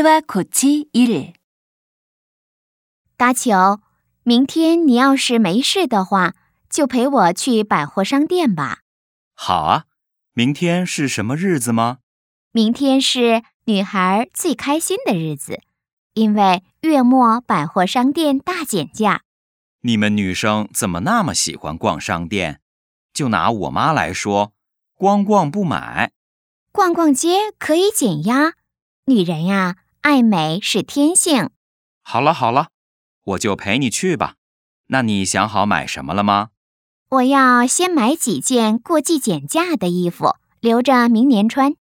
はこっちいる。 大球，明天你要是没事的话，就陪我去百货商店吧。 好啊，明天是什么日子吗？ 明天是女孩最开心的日子，因为月末百货商店大减价。 你们女生怎么那么喜欢逛商店？就拿我妈来说，光逛不买。 逛逛街可以减压，女人呀，爱美是天性。 好了，我就陪你去吧。那你想好买什么了吗？ 我要先买几件过季减价的衣服，留着明年穿。